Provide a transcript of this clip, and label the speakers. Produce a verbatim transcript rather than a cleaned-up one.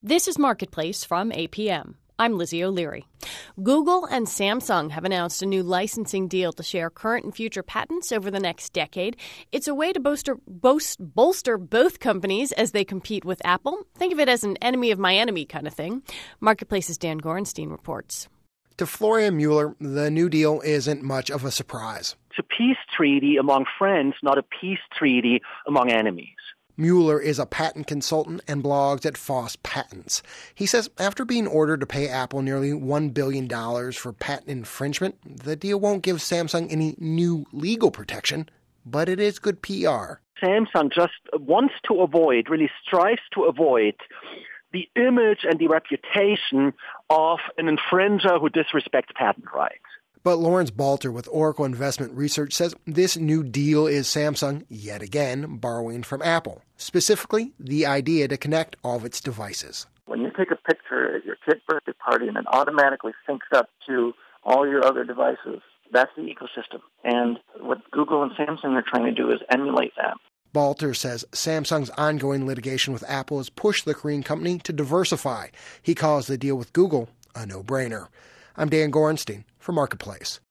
Speaker 1: This is Marketplace from A P M. I'm Lizzie O'Leary. Google and Samsung have announced a new licensing deal to share current and future patents over the next decade. It's a way to bolster, boast, bolster both companies as they compete with Apple. Think of it as an enemy of my enemy kind of thing. Marketplace's Dan Gorenstein reports.
Speaker 2: To Florian Mueller, the new deal isn't much of a surprise.
Speaker 3: It's a peace treaty among friends, not a peace treaty among enemies.
Speaker 2: Mueller is a patent consultant and blogs at Foss Patents. He says after being ordered to pay Apple nearly one billion dollars for patent infringement, the deal won't give Samsung any new legal protection, but it is good P R.
Speaker 3: Samsung just wants to avoid, really strives to avoid, the image and the reputation of an infringer who disrespects patent rights.
Speaker 2: But Lawrence Balter with Oracle Investment Research says this new deal is Samsung, yet again, borrowing from Apple, specifically the idea to connect all of its devices.
Speaker 4: When you take a picture at your kid's birthday party and it automatically syncs up to all your other devices, that's the ecosystem. And what Google and Samsung are trying to do is emulate that.
Speaker 2: Balter says Samsung's ongoing litigation with Apple has pushed the Korean company to diversify. He calls the deal with Google a no-brainer. I'm Dan Gorenstein for Marketplace.